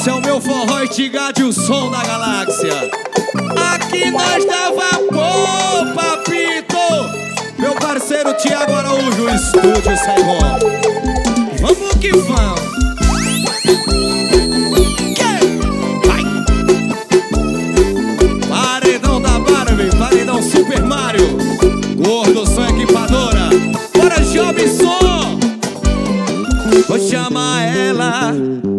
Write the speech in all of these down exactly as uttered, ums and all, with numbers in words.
Esse é o meu forró estigado e o som da galáxia. Aqui nós dá vapor, papito. Meu parceiro Thiago Araújo, Estúdio Saigon. Vamos que vamos. Paredão da Barbie, paredão Super Mario, Gordo Som Equipadora. Bora, Jobson. Vou chamar ela,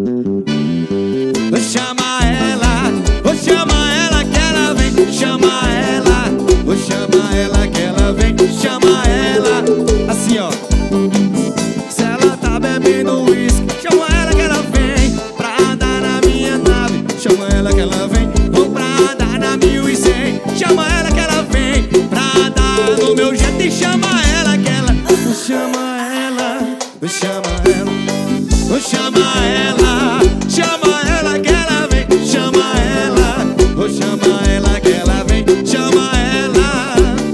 vou chamar ela, vou chamar ela que ela vem. Chama ela, vou chamar ela que ela vem. Chama ela, assim ó. Se ela tá bebendo uísque, chama ela que ela vem pra andar na minha nave. Chama ela que ela vem, vou pra andar na mil e cem. Chama ela que ela vem pra andar no meu jeito. E chama ela que ela, vou chamar ela, vou chamar ela, vou chamar ela, chama ela que ela vem. Chama ela, vou chamar ela que ela vem. Chama ela.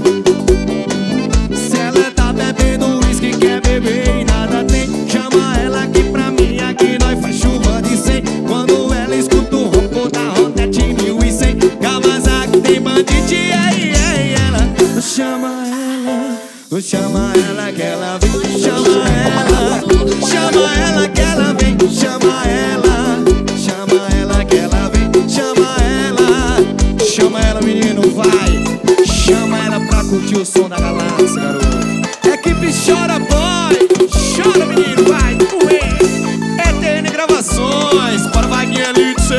Se ela tá bebendo uísque, quer beber e nada tem, chama ela aqui pra mim, aqui nós faz chuva de cem. Quando ela escuta o ronco da Hornet mil e cem, Kawasaki tem bandite, ei, ei, ela. Vou chamar ela, vou chamar ela que ela vem. Chama ela, chama ela que ela vem. Chama ela, chama ela que ela vem. Chama ela, chama ela, menino, vai. Chama ela pra curtir o som da galáxia, garoto. Equipe chora, boy. Chora, menino, vai. Ué. E T N Gravações, para Vaguinha Elite C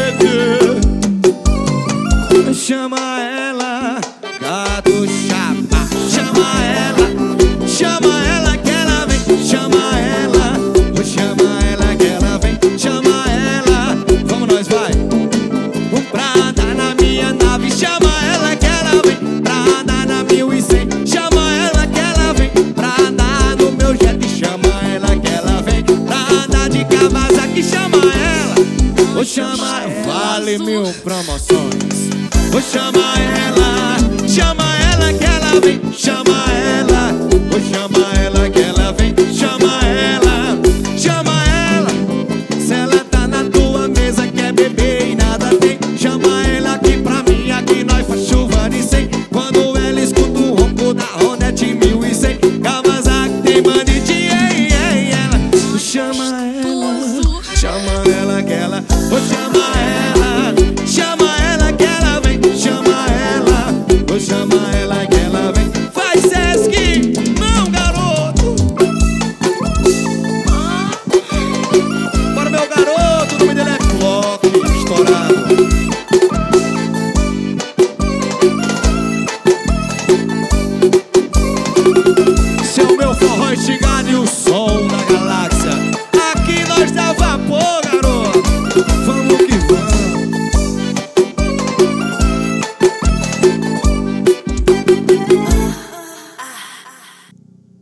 D. Chama ela, gato chapa. Chama ela, chama ela que ela vem. Chama ela, vou chamar ela que ela vem. Chama ela, vamos nós, vai. Vou pra andar na minha nave. Chama ela que ela vem pra andar na mil e cem. Chama ela que ela vem pra andar no meu jet. Chama ela que ela vem pra andar de Kawasaki. Chama ela, vou chamar, vale mil promoções. Vou chamar ela, chama ela que ela vem. Chama ela, vou chamar ela que ela vem. Chama ela, chama ela. Se ela tá na tua mesa, quer beber e nada tem, chama ela aqui pra mim, aqui nós faz chuva de cem. Quando ela escuta o ronco da Hornet mil e cem, Kawasaki tem bandite, ei, ei, ela. Vou chamar ela, chama ela que ela, vou chamar ela, chama ela que ela vem. Chama ela, vou chamar ela que ela vem. Vai, Sesc, não, garoto. Para meu garoto, o nome dele é Clock, estourado. Esse é o meu forró estigado e o som